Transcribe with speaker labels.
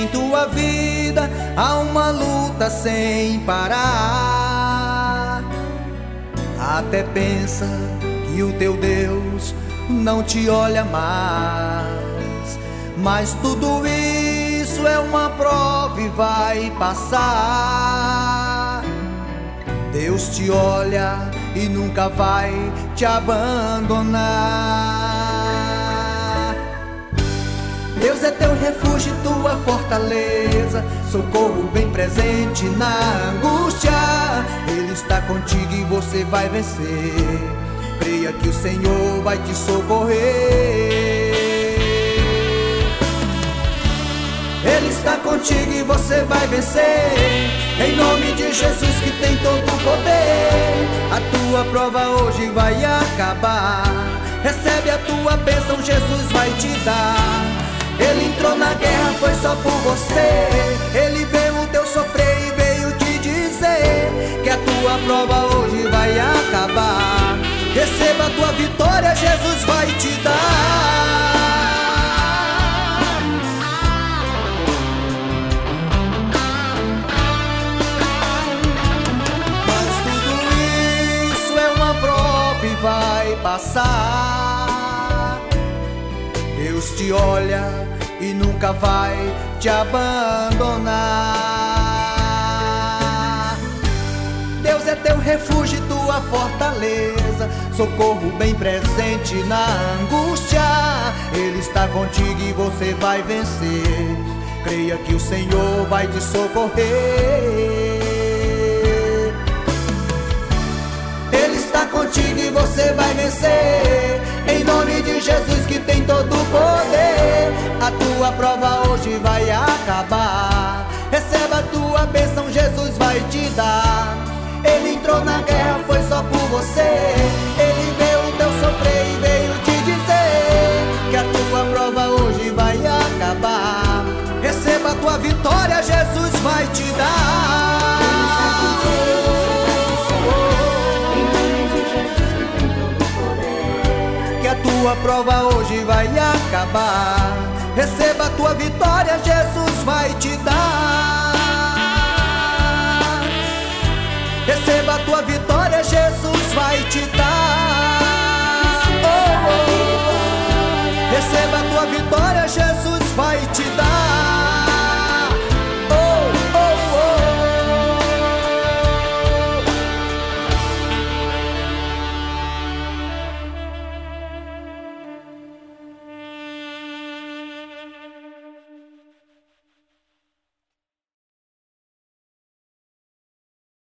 Speaker 1: em tua vida há uma luta sem parar. Até pensa que o teu Deus não te olha mais, mas tudo isso é uma prova e vai passar. Deus te olha e nunca vai te abandonar. Deus é teu refúgio e tua fortaleza, socorro bem presente na angústia. Ele está contigo e você vai vencer. Creia que o Senhor vai te socorrer. Ele está contigo e você vai vencer. Em nome de Jesus que tem todo o poder. A tua prova hoje vai acabar. Recebe a tua bênção, Jesus vai te dar. Ele entrou na guerra, foi só por você. Ele veio o teu sofrer e veio te dizer que a tua prova hoje vai acabar. Receba a tua vitória, Jesus vai te dar. Mas tudo isso é uma prova e vai passar. Deus te olha e nunca vai te abandonar. Deus é teu refúgio e tua fortaleza, socorro bem presente na angústia. Ele está contigo e você vai vencer. Creia que o Senhor vai te socorrer. Ele está contigo e você vai vencer. Em nome de Jesus que tem todo o poder. A tua prova hoje vai acabar. Receba a tua bênção, Jesus vai te dar. Ele entrou na guerra, foi só por você. Ele veio o teu sofrer e veio te dizer que a tua prova hoje vai acabar. Receba a tua vitória, Jesus vai te dar. Que a tua prova hoje vai acabar. Receba a tua vitória, Jesus vai te dar. Receba a tua vitória, Jesus vai te dar.